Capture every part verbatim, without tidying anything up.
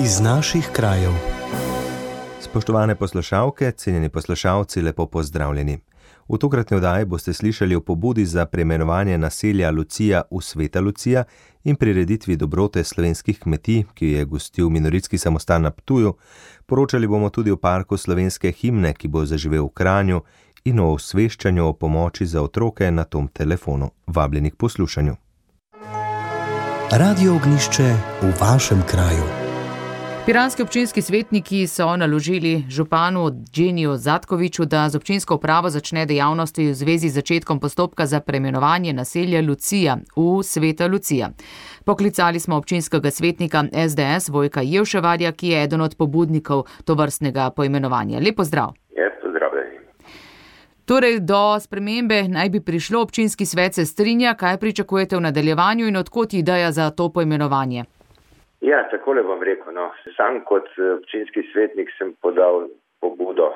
iz naših krajev. Spoštovane poslušalke, cenjeni poslušalci, lepo pozdravljeni. V tokratni oddaji boste slišali o pobudi za preimenovanje naselja Lucija v Sveta Lucija in prireditvi dobrote slovenskih kmetij, ki je gostil Minoritski samostan na Ptuju. Poročali bomo tudi o parku slovenske himne, ki bo zaživel v Kranju, in o osveščanju o pomoči za otroke na tom telefonu. Vabljeni k poslušanju. Radio Ognjišče v vašem kraju. Piranski občinski svetniki so naložili županu Dženiju Zatkoviču, da z občinsko upravo začne dejavnosti v zvezi z začetkom postopka za preimenovanje naselja Lucija v Sveta Lucija. Poklicali smo občinskega svetnika es de es Vojka Jevševarja, ki je eden od pobudnikov tovrstnega poimenovanja. Lep pozdrav. Ja, pozdravljeni. Torej, do spremembe naj bi prišlo, občinski svet se strinja. Kaj pričakujete v nadaljevanju in odkot ideja za to poimenovanje? Ja, takole bom rekel. No. Sam kot občinski svetnik sem podal pobudo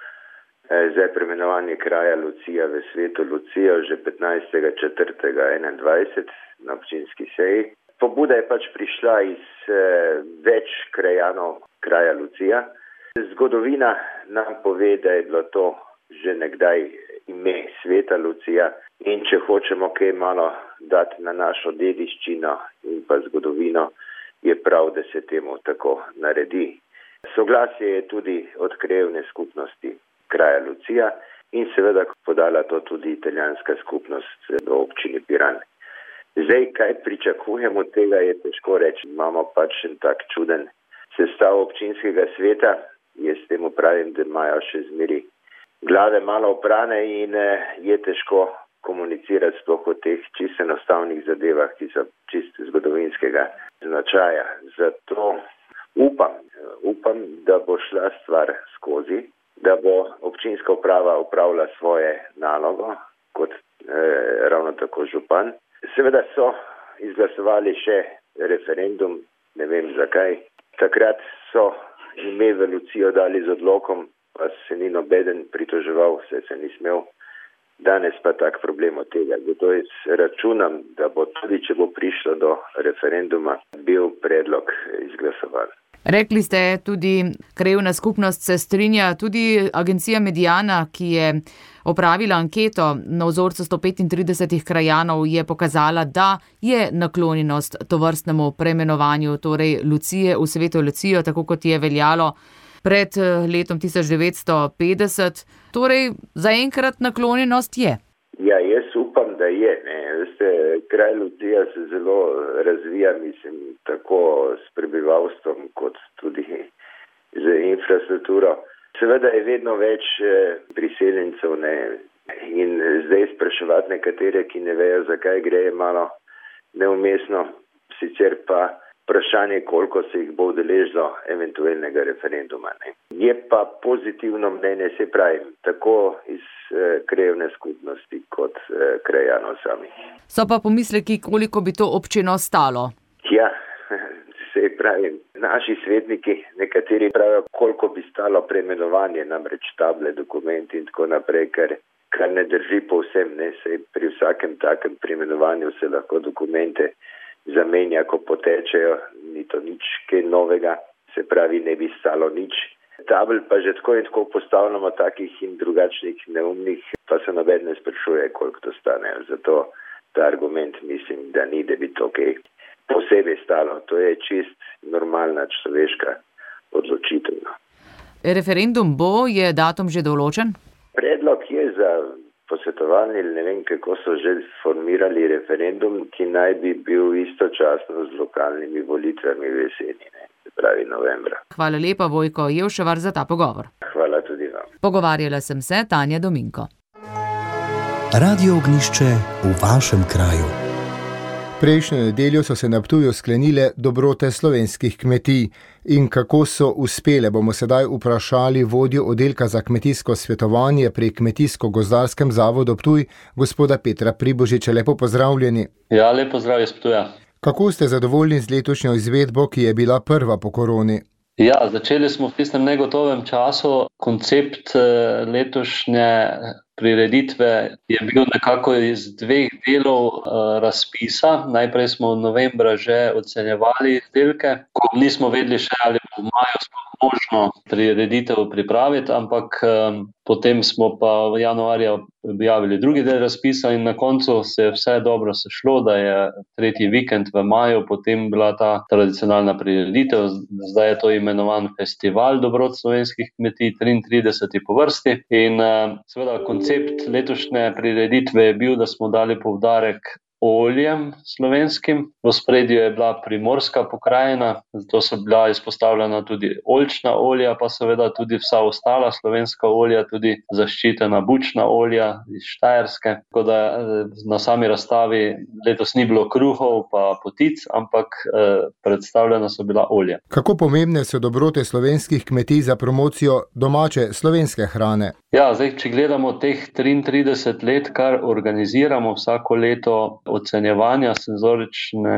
eh, za preimenovanje kraja Lucija v Sveto Lucijo že petnajstega četrtega enaindvajset na občinski seji. Pobuda je pač prišla iz eh, več krajanov kraja Lucija. Zgodovina nam pove, da je bilo to že nekdaj ime Sveta Lucija in če hočemo kaj malo dati na našo dediščino in pa zgodovino, je prav, da se temu tako naredi. Soglasje je tudi od krajevne skupnosti kraja Lucija in seveda podala to tudi italijanska skupnost v občini Piran. Zdaj, kaj pričakujemo od tega, je težko reči. Imamo pač en tak čuden sestav občinskega sveta. Jaz temu pravim, da imajo še zmeri glave malo oprane in je težko komunicirati sploh o teh čisto enostavnih zadevah, ki so čisto zgodovinskega značaja. Zato upam, upam, da bo šla stvar skozi, da bo občinska uprava upravila svoje nalogo, kot eh, ravno tako župan. Seveda so izglasovali še referendum, ne vem zakaj. Takrat so ime v Lucijo dali z odlokom, pa se ni nobeden pritoževal, vse se ni smel. Danes pa tak problem od tega. Zato jaz računam, da bo tudi, če bo prišlo do referenduma, bil predlog izglasovan. Rekli ste tudi, krajevna skupnost se strinja, tudi agencija Mediana, ki je opravila anketo na vzorcu sto petintridesetih krajanov, je pokazala, da je naklonjenost tovrstnemu preimenovanju, torej Lucije v Sveto Lucijo, tako kot je veljalo pred letom tisoč devetsto petdeset. Torej, zaenkrat naklonjenost je. Ja, jaz upam, da je. Ne. Veste, kraj Lucija se zelo razvija, mislim, tako s prebivalstvom, kot tudi z infrastrukturo. Seveda je vedno več priseljencev, ne. In zdaj spraševati nekatere, ki ne vejo, zakaj gre, je malo neumestno. Sicer pa vprašanje, koliko se jih bo udeležilo eventualnega referenduma. Ne. Je pa pozitivno mnenje, se pravi, tako iz eh, krajevne skupnosti kot eh, krajanov sami. So pa pomisleki, koliko bi to občino stalo? Ja, se pravi, naši svetniki, nekateri pravijo, koliko bi stalo preimenovanje, namreč table, dokumenti in tako naprej, kar, kar ne drži povsem. Ne. Sej pri vsakem takem preimenovanju se lahko dokumente zamenja, ko potečejo, ni to nič kaj novega, se pravi, ne bi stalo nič. Tabel pa že tako in tako postavljamo takih in drugačnih neumnih, pa se noben ne sprašuje, koliko to stane. Zato ta argument mislim, da ni, da bi to kaj posebej stalo. To je čist normalna človeška odločitev. Referendum bo, je datum že določen? Predlog je za posvetovalni, ne vem, kako so že formirali referendum, ki naj bi bil istočasno z lokalnimi volitvami v jeseni, ne, se pravi novembra. Hvala lepa, Vojko Jevševar, za ta pogovor. Hvala tudi vam. Pogovarjala sem se, Tanja Dominko. Radio Ognjišče v vašem kraju. Prejšnjo nedeljo so se na Ptuju sklenile dobrote slovenskih kmetij. In kako so uspele, bomo sedaj vprašali vodjo oddelka za kmetijsko svetovanje pri Kmetijsko-gozdarskem zavodu Ptuj, gospoda Petra Pribožiča. Lepo pozdravljeni. Ja, lepo pozdrav iz Ptuja. Kako ste zadovoljni z letošnjo izvedbo, ki je bila prva po koroni? Ja, začeli smo v tistem negotovem času. Koncept letošnje prireditve je bil nekako iz dveh delov uh, razpisa. Najprej smo v novembra že ocenjevali izdelke, ko nismo vedeli še, ali v maju možno prireditev pripraviti, ampak um, potem smo pa v januarja objavili drugi del razpisa in na koncu se je vse dobro sešlo, da je tretji vikend v maju potem bila ta tradicionalna prireditev. Zdaj je to imenovan Festival dobrot slovenskih kmetij, triintrideseti po vrsti. In uh, seveda koncept letošnje prireditve je bil, da smo dali poudarek oljem slovenskim. V ospredju je bila primorska pokrajina, zato so bila izpostavljena tudi oljčna olja, pa seveda tudi vsa ostala slovenska olja, tudi zaščitena bučna olja iz Štajerske. Tako da na sami razstavi letos ni bilo kruhov pa potic, ampak eh, predstavljena so bila olja. Kako pomembne so dobrote slovenskih kmetij za promocijo domače slovenske hrane? Ja, zdaj, če gledamo teh triintrideset let, kar organiziramo vsako leto ocenjevanja senzorične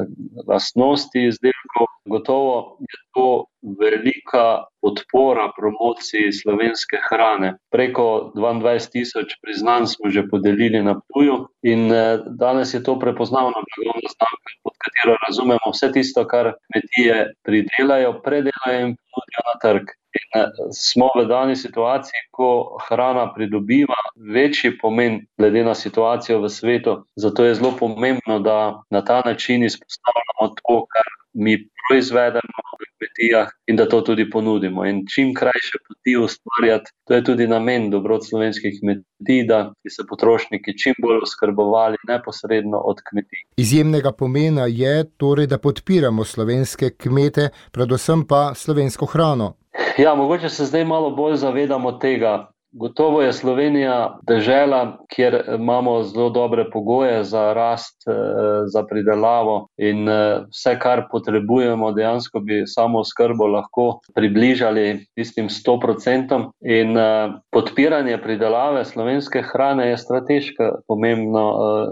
lastnosti izdelkov, gotovo je to velika podpora promociji slovenske hrane. Preko dvaindvajset tisoč priznanj smo že podelili na Ptuju in danes je to prepoznavna blagovna znamka, pod katero razumemo vse tisto, kar kmetije pridelajo, predelajo in ponudijo na trg. In smo v dani situaciji, ko hrana pridobiva večji pomen glede na situacijo v svetu. Zato je zelo pomembno, da na ta način izpostavljamo to, kar mi proizvedemo v kmetijah in da to tudi ponudimo. In čim krajše poti ustvarjati, to je tudi namen dobrot slovenskih kmetij, da bi se potrošniki čim bolj oskrbovali neposredno od kmetij. Izjemnega pomena je torej, da podpiramo slovenske kmete, predvsem pa slovensko hrano. Ja, mogoče se zdaj malo bolj zavedamo tega. Gotovo je Slovenija dežela, kjer imamo zelo dobre pogoje za rast, za pridelavo in vse, kar potrebujemo, dejansko bi samo oskrbo lahko približali tistim sto procentov. In podpiranje pridelave slovenske hrane je strateško pomembno.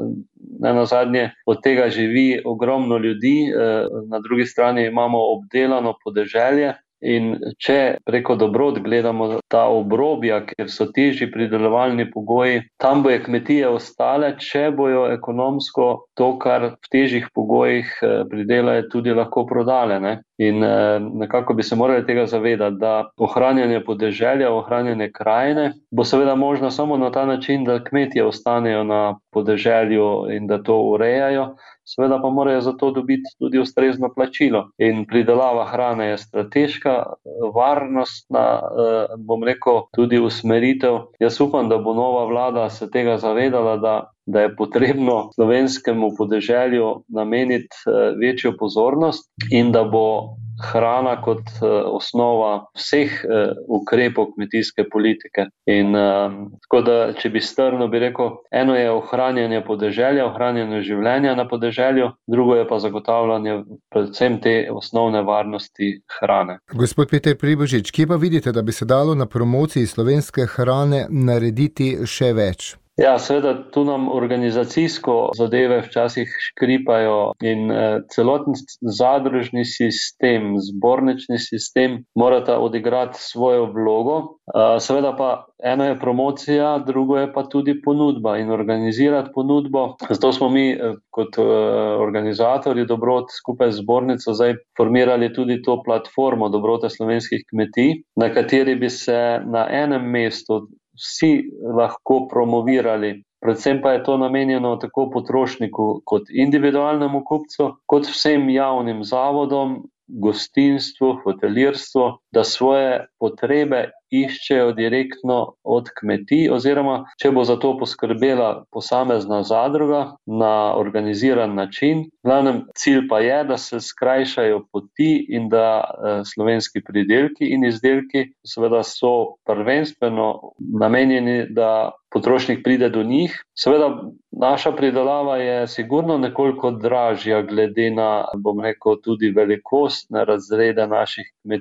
Ne nazadnje od tega živi ogromno ljudi, na drugi strani imamo obdelano podeželje. In če preko dobrot gledamo ta obrobja, kjer so težji pridelovalni pogoji, tam bojo kmetije ostale, če bojo ekonomsko to, kar v težjih pogojih pridelajo, tudi lahko prodale. Ne? In nekako bi se morali tega zavedati, da ohranjanje podeželja, ohranjanje krajine bo seveda možno samo na ta način, da kmetije ostanejo na podeželju in da to urejajo. Seveda pa morajo za to dobiti tudi ustrezno plačilo. In pridelava hrane je strateška, varnostna, bom rekel, tudi usmeritev. Jaz upam, da bo nova vlada se tega zavedala, da, da je potrebno slovenskemu podeželju nameniti večjo pozornost in da bo hrana kot osnova vseh ukrepov kmetijske politike. In tako da, če bi strnil, bi rekel, eno je ohranjanje podeželja, ohranjanje življenja na podeželju, drugo je pa zagotavljanje predvsem te osnovne varnosti hrane. Gospod Peter Pribožič, kje pa vidite, da bi se dalo na promociji slovenske hrane narediti še več? Ja, seveda tu nam organizacijsko zadeve včasih škripajo in eh, celoten zadružni sistem, zbornični sistem morata odigrati svojo vlogo. Eh, seveda pa eno je promocija, drugo je pa tudi ponudba in organizirati ponudbo. Zato smo mi eh, kot eh, organizatorji dobrot skupaj z zbornico zdaj formirali tudi to platformo dobrote slovenskih kmetij, na kateri bi se na enem mestu vsi lahko promovirali. Predvsem pa je to namenjeno tako potrošniku kot individualnemu kupcu, kot vsem javnim zavodom, gostinstvu, hotelirstvu, da svoje potrebe iščejo direktno od kmetij oziroma če bo za to poskrbela posamezna zadruga na organiziran način. Glavnem cilj pa je, da se skrajšajo poti in da eh, slovenski pridelki in izdelki seveda so prvenstveno namenjeni, da potrošnik pride do njih. Seveda naša pridelava je sigurno nekoliko dražja glede na, bom rekel, tudi velikostne razrede naših kmetij.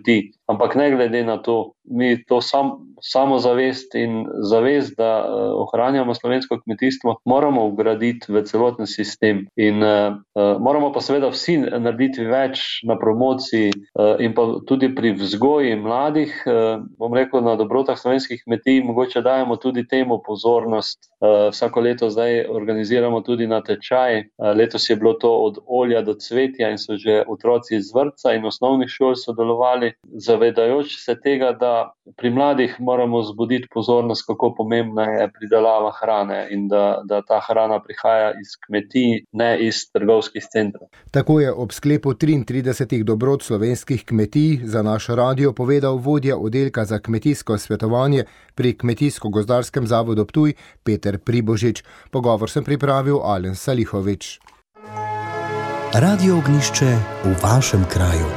Ampak ne glede na to, mi to sam, samozavest in zavest, da uh, ohranjamo slovensko kmetijstvo, moramo vgraditi v celoten sistem. In uh, uh, moramo pa seveda vsi narediti več na promociji uh, in pa tudi pri vzgoji mladih. Uh, bom rekel, na dobrotah slovenskih kmetij mogoče dajemo tudi temu pozornost. Uh, vsako leto zdaj organiziramo tudi natečaj. Uh, letos je bilo to od olja do cvetja in so že otroci iz vrtca in osnovnih šol sodelovali, zavedajoč se tega, da pri mladih moramo zbuditi pozornost, kako pomembna je pridelava hrane in da, da ta hrana prihaja iz kmetij, ne iz trgovskih centrov. Tako je ob sklepu triintridesetih dobrot slovenskih kmetij za naš radio povedal vodja oddelka za kmetijsko svetovanje pri Kmetijsko-gozdarskem zavodu Ptuj Peter Pribožič. Pogovor sem pripravil Alen Salihovič. Radio Ognjišče v vašem kraju.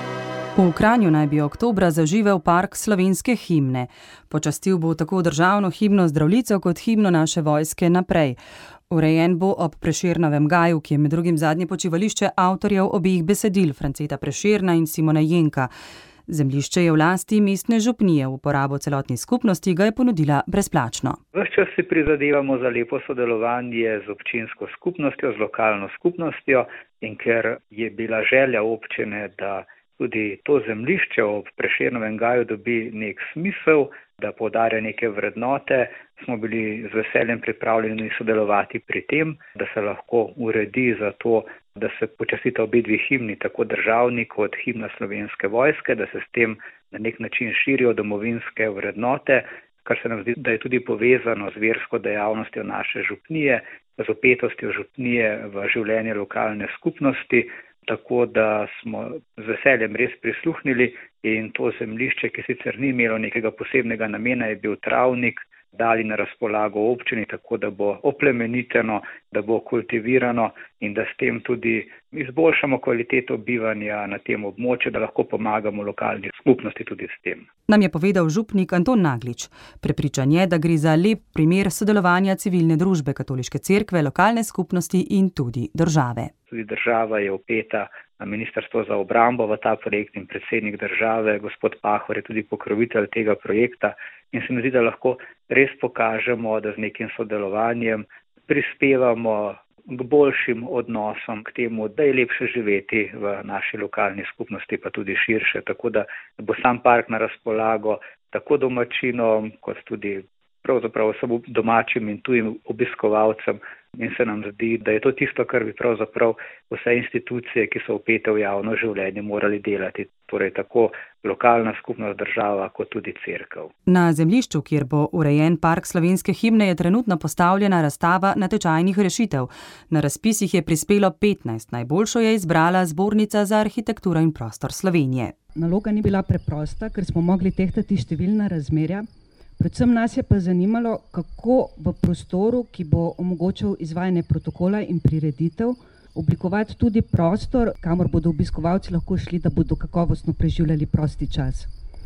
V Kranju naj bi oktobra zaživel park slovenske himne. Počastil bo tako državno himno Zdravljico kot himno naše vojske naprej. Urejen bo ob Prešernovem gaju, ki je med drugim zadnje počivališče avtorjev obeh besedil, Franceta Prešerna in Simona Jenka. Zemljišče je v lasti mestne župnije, v uporabo celotni skupnosti ga je ponudila brezplačno. Ves čas si prizadevamo za lepo sodelovanje z občinsko skupnostjo, z lokalno skupnostjo, in ker je bila želja občine, da tudi to zemljišče ob Prešernovem gaju dobi nek smisel, da poudarja neke vrednote, smo bili z veseljem pripravljeni sodelovati pri tem, da se lahko uredi za to, da se počastita obe dve himni, tako državni kot himna Slovenske vojske, da se s tem na nek način širijo domovinske vrednote, kar se nam zdi, da je tudi povezano z versko dejavnostjo naše župnije, z opetostjo župnije v življenje lokalne skupnosti. Tako da smo z veseljem res prisluhnili in to zemljišče, ki sicer ni imelo nekega posebnega namena, je bil travnik, dali na razpolago občini, tako da bo oplemeniteno, da bo kultivirano in da s tem tudi izboljšamo kvaliteto bivanja na tem območju, da lahko pomagamo lokalni skupnosti tudi s tem. Nam je povedal župnik Anton Naglič. Prepričan je, da gre za lep primer sodelovanja civilne družbe, katoliške cerkve, lokalne skupnosti in tudi države. Tudi država je vpeta na Ministrstvo za obrambo v ta projekt in predsednik države, gospod Pahor, je tudi pokrovitelj tega projekta in se mi zdi, da lahko res pokažemo, da z nekim sodelovanjem prispevamo k boljšim odnosom, k temu, da je lepše živeti v naši lokalni skupnosti, pa tudi širše, tako da bo sam park na razpolago tako domačinom, kot tudi pravzaprav samo domačim in tujim obiskovalcem. In se nam zdi, da je to tisto, kar bi pravzaprav vse institucije, ki so vpete v javno življenje, morali delati. Torej tako lokalna skupnost, država, kot tudi cerkev. Na zemljišču, kjer bo urejen park slovenske himne, je trenutno postavljena razstava natečajnih rešitev. Na razpisih je prispelo petnajst, najboljšo je izbrala Zbornica za arhitekturo in prostor Slovenije. Naloga ni bila preprosta, ker smo mogli tehtati številna razmerja. Predvsem nas je pa zanimalo, kako v prostoru, ki bo omogočal izvajanje protokola in prireditev, oblikovati tudi prostor, kamor bodo obiskovalci lahko šli, da bodo kakovostno preživljali prosti čas.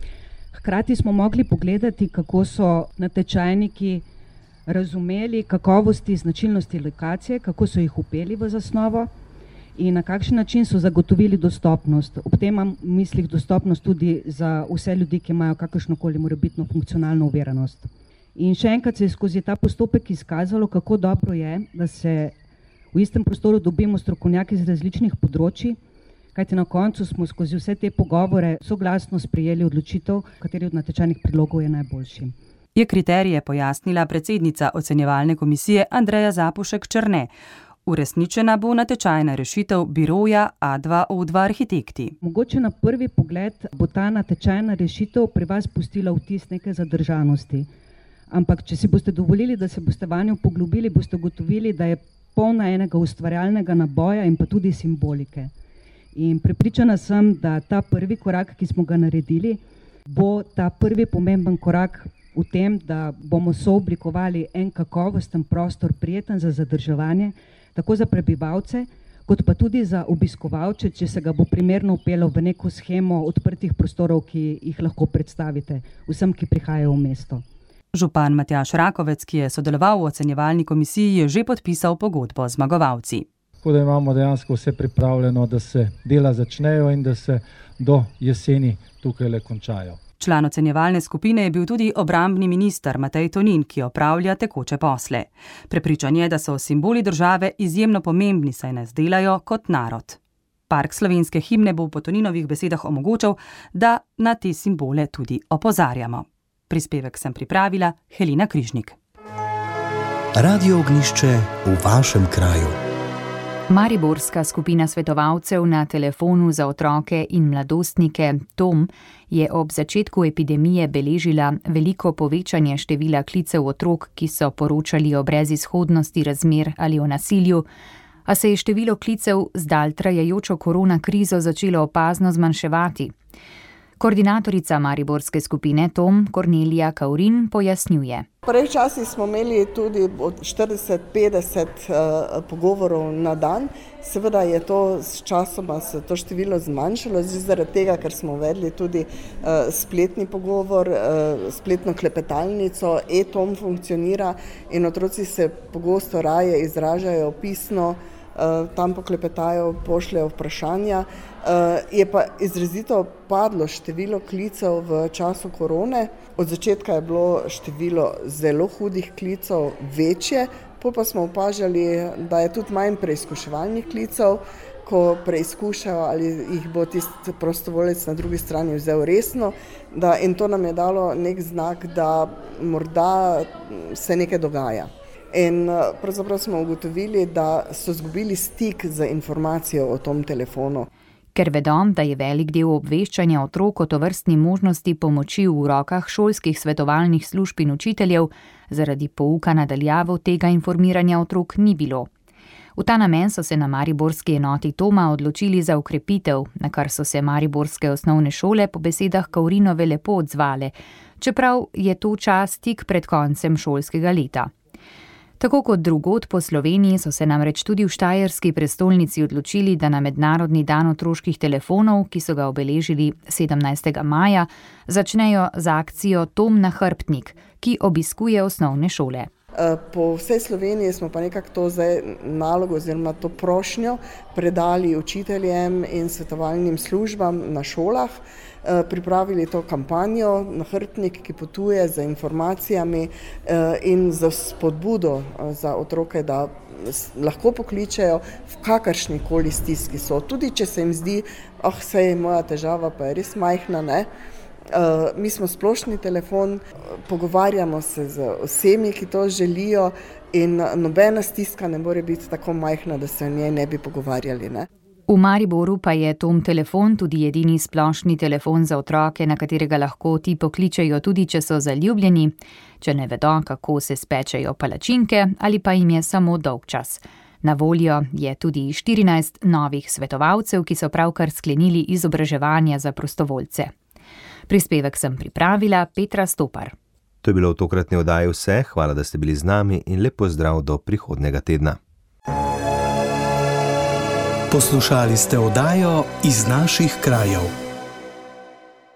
Hkrati smo mogli pogledati, kako so natečajniki razumeli kakovosti, značilnosti lokacije, kako so jih vpeli v zasnovo in na kakšen način so zagotovili dostopnost. Ob tem imam v mislih dostopnost tudi za vse ljudi, ki imajo kakršnokoli morebitno funkcionalno oviranost. In še enkrat se je skozi ta postopek izkazalo, kako dobro je, da se v istem prostoru dobimo strokovnjaki z različnih področji, kajti na koncu smo skozi vse te pogovore soglasno sprejeli odločitev, kateri od natečajnih predlogov je najboljši. Je kriterije pojasnila predsednica ocenjevalne komisije Andreja Zapušek-Černe. Uresničena bo natečajna rešitev biroja A dva O dva Arhitekti. Mogoče na prvi pogled bo ta natečajna rešitev pri vas pustila vtis neke zadržanosti. Ampak, če si boste dovolili, da se boste vanjo poglobili, boste ugotovili, da je polna enega ustvarjalnega naboja in pa tudi simbolike. In prepričana sem, da ta prvi korak, ki smo ga naredili, bo ta prvi pomemben korak v tem, da bomo sooblikovali en kakovosten prostor, prijeten za zadrževanje, tako za prebivalce, kot pa tudi za obiskovalce, če se ga bo primerno vpelo v neko shemo odprtih prostorov, ki jih lahko predstavite vsem, ki prihajajo v mesto. Župan Matjaž Rakovec, ki je sodeloval v ocenjevalni komisiji, je že podpisal pogodbo z zmagovalci. tako da imamo dejansko vse pripravljeno, da se dela začnejo in da se do jeseni tukaj le končajo. Član ocenjevalne skupine je bil tudi obrambni minister Matej Tonin, ki opravlja tekoče posle. Prepričan je, da so simboli države izjemno pomembni, saj nas delajo kot narod. Park slovenske himne bo po Toninovih besedah omogočal, da na te simbole tudi opozarjamo. Prispevek sem pripravila Helena Križnik. Radio Ognjišče v vašem kraju. Mariborska skupina svetovalcev na telefonu za otroke in mladostnike Tom je ob začetku epidemije beležila veliko povečanje števila klicev otrok, ki so poročali o brezizhodnosti razmer ali o nasilju, a se je število klicev z dalj trajajočo korona krizo začelo opazno zmanjševati. Koordinatorica mariborske skupine Tom, Kornelija Kaurin, pojasnjuje. V prvih časih smo imeli tudi od štirideset do petdeset uh, pogovorov na dan. Seveda je to s časoma se to število zmanjšalo, zaradi tega, ker smo uvedli tudi uh, spletni pogovor, uh, spletno klepetalnico, e-Tom funkcionira in otroci se pogosto raje izražajo pisno, uh, tam poklepetajo, pošljajo vprašanja. Uh, je pa izrazito padlo število klicev v času korone. Od začetka je bilo število zelo hudih klicev večje, potem pa smo opažali, da je tudi manj preizkuševalnih klicev, ko preizkušajo, ali jih bo tisti prostovoljec na drugi strani vzel resno. Da, in to nam je dalo nek znak, da morda se nekaj dogaja. In pravzaprav smo ugotovili, da so izgubili stik z informacijo o tom telefonu. Ker vedo, da je velik del obveščanja otrok o tovrstni možnosti pomoči v rokah šolskih svetovalnih služb in učiteljev, zaradi pouka na daljavo tega informiranja otrok ni bilo. V ta namen so se na mariborski enoti Toma odločili za ukrepitev, na kar so se mariborske osnovne šole po besedah Kaurinove lepo odzvale, čeprav je to čas tik pred koncem šolskega leta. Tako kot drugod po Sloveniji so se namreč tudi v štajerski prestolnici odločili, da na mednarodni dan otroških telefonov, ki so ga obeležili sedemnajstega maja, začnejo z akcijo Tom na hrbtnik, ki obiskuje osnovne šole. Po vsej Sloveniji smo pa nekako to zdaj nalogo oziroma to prošnjo predali učiteljem in svetovalnim službam na šolah, pripravili to kampanjo na hrbtnik, ki potuje za informacijami in za spodbudo za otroke, da lahko pokličejo v kakršni koli stiski so. Tudi če se jim zdi, ah, sej moja težava pa je res majhna, ne? Uh, mi smo splošni telefon, pogovarjamo se z vsemi, ki to želijo in nobena stiska ne more biti tako majhna, da se o njej ne bi pogovarjali. Ne? V Mariboru pa je Tom telefon tudi edini splošni telefon za otroke, na katerega lahko ti pokličejo tudi, če so zaljubljeni, če ne vedo, kako se spečejo palačinke ali pa jim je samo dolgčas. Na voljo je tudi štirinajst novih svetovalcev, ki so pravkar sklenili izobraževanja za prostovoljce. Prispevek sem pripravila Petra Stopar. To je bilo v tokratni oddaji vse, hvala, da ste bili z nami in lep pozdrav do prihodnega tedna. Poslušali ste oddajo Iz naših krajev.